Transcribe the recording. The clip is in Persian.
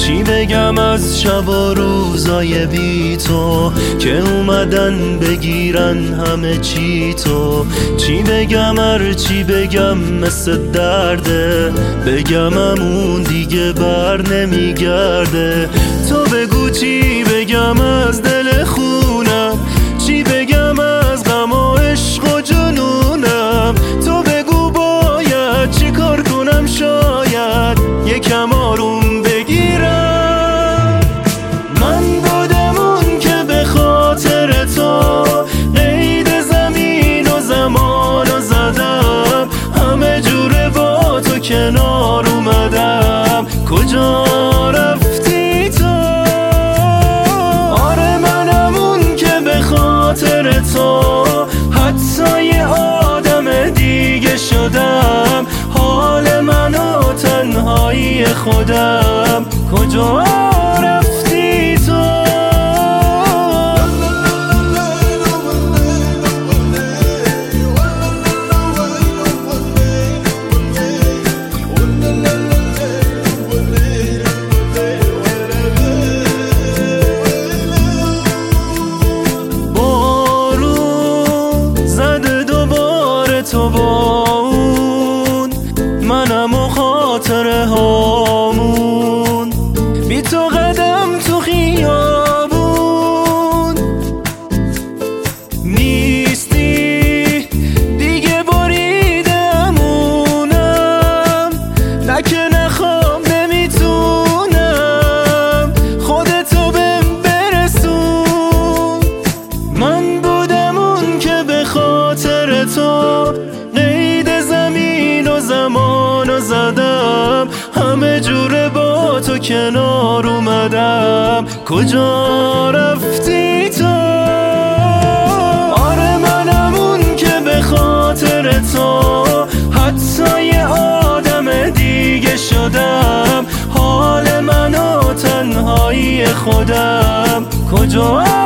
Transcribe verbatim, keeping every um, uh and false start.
چی بگم از شب و روزای بی تو که اومدن بگیرن همه چی تو. چی بگم هر چی بگم مثل درده، بگم همون دیگه بر نمیگرده. تو بگو چی بگم از دل خونم، چی بگم از غم و عشق و جنونم. تو بگو باید چی کار کنم شاید یکم آروم بگیرم. من بودم اون که به خاطر تو قید زمین و زمان و زدم، همه جوره با تو کنار اومدم. کجا رفتی تو؟ آره منم اون که به خاطر تو حتی یه آدم دیگه شدم. حال من و تنهایی خودم. کجا رفتی تو؟ تو با اون منم و خاطره هامون، بی تو قدم تو خیابون نیستی دیگه، بریدمونم نه که نخوام نمیتونم خودتو بهم برسون. من بودم اون که به خاطر تو قید زمین و زمان و زدم، همه جوره با تو کنار اومدم. کجا رفتی تو؟ آره منم اون که به خاطر تو حتی یه آدم دیگه شدم. حال من و تنهایی خودم. کجا